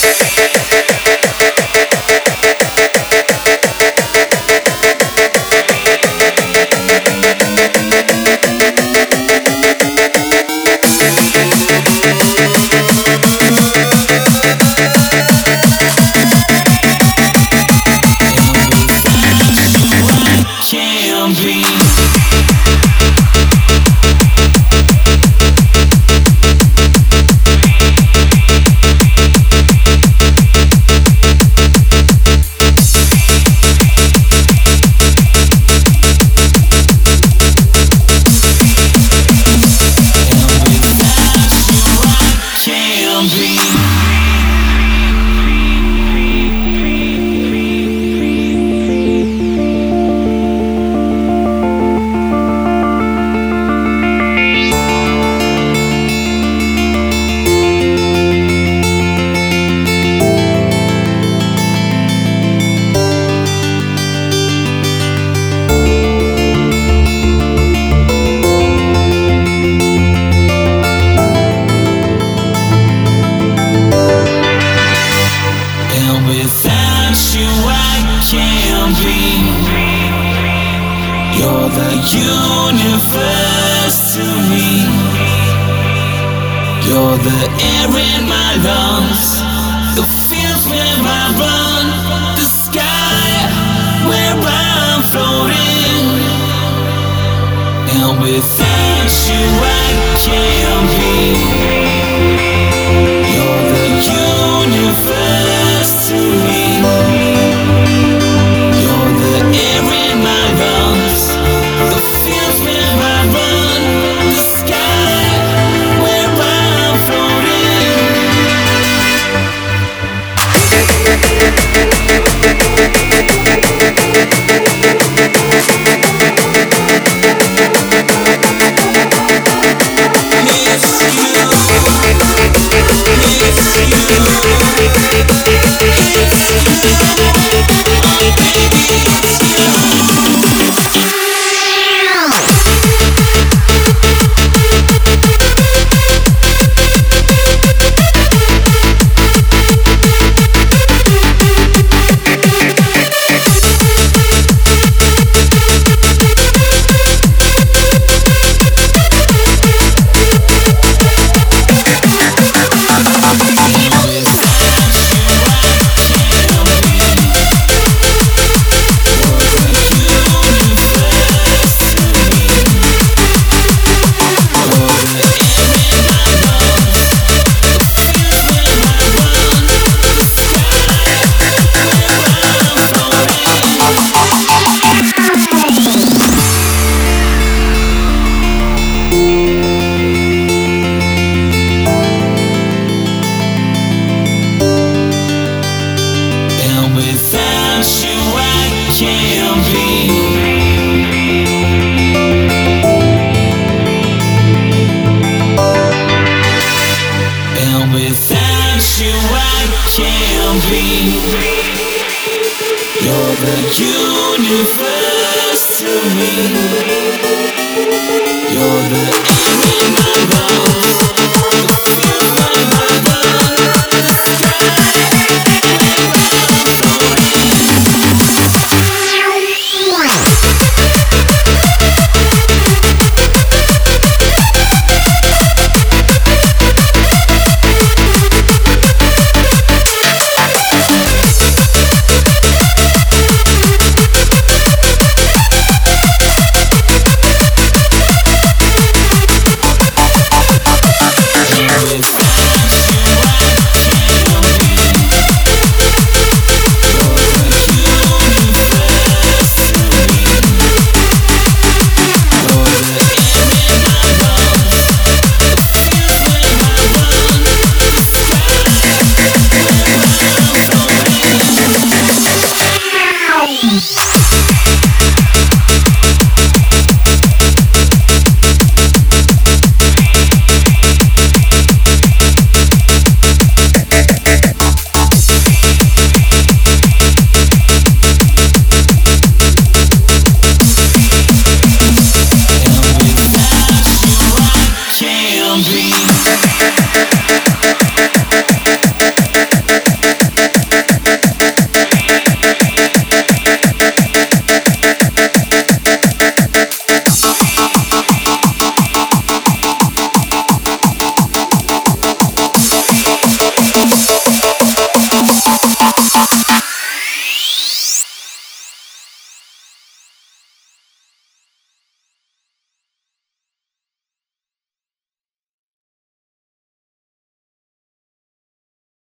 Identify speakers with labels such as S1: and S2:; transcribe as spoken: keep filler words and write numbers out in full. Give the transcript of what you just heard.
S1: You're the universe to me. You're the air in my lungs, the fields where I run, the sky where I'm floating. And without you I can't be. You're the universe to me. You're the air in my lungs, the fields where I run, the sky where I'm floating. Without you I can't be. And without you I can't be. You're the universe to me. You're the air in my lungs.